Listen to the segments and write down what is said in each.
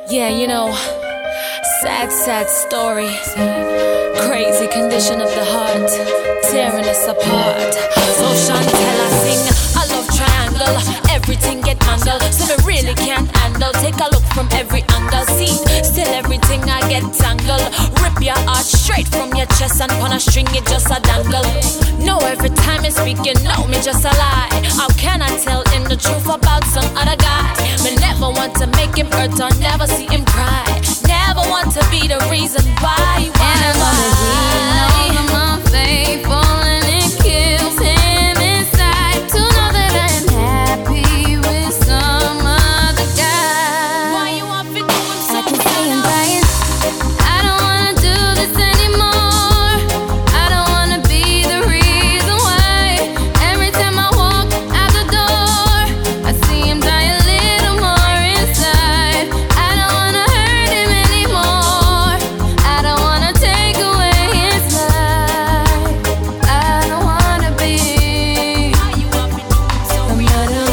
Yeah, you know, sad story. Crazy condition of the heart, tearing us apart. So Chantel, I sing, I love triangle. Everything get mangled, so me really can't handle. Take a look from every angle, see, still everything I get tangled. Rip your heart straight from your chest and on a string it just a dangle. No, every time you speak, you know me just a lie. How can I tell him the truth about some other guy? Me never want to make him hurt or never see him cry. Never want to be the reason why. And I know that he knows I'm unfaithful, and it kills him inside to know that I am happy with some other guy. Why you want to do him so I can see him dying. I don't wanna do this anymore. I don't wanna be the reason why. Every time I walk out the door, I see him die a little more inside. I don't wanna hurt him anymore. I don't wanna take away his life. I don't wanna be Why you want to do him so the murderer.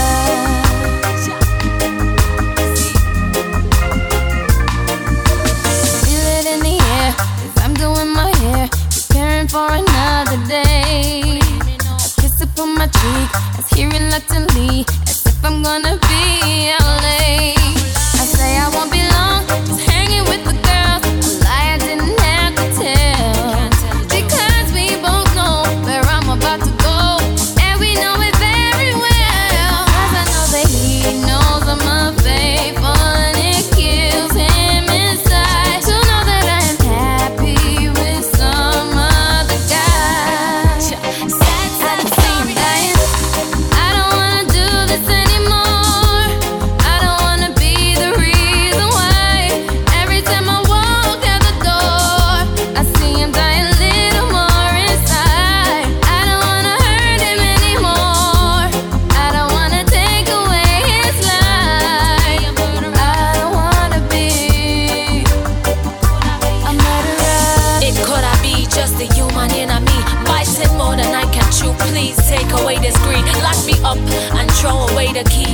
Feel it in the air as I'm doing my hair, preparing for another day. A kiss upon my cheek as he reluctantly, as if I'm gonna be out late. I say I won't be long, just hanging with the girls. A lie I didn't have to tell, because we both know where I'm about to go, and we know it very well. 'Cause I know that he knows I'm unfaithful, and it kills him inside to know that I am happy with some other guy. I can see him dying. I don't wanna do this anymore. I don't wanna be the reason why. Every time I walk out the door, I see him die a little more inside. I don't wanna hurt him anymore. I don't wanna take away his life. I don't wanna be a murderer. It could I be just a human in me, biting more than I can chew. Please take away this greed, lock me up and throw away the key.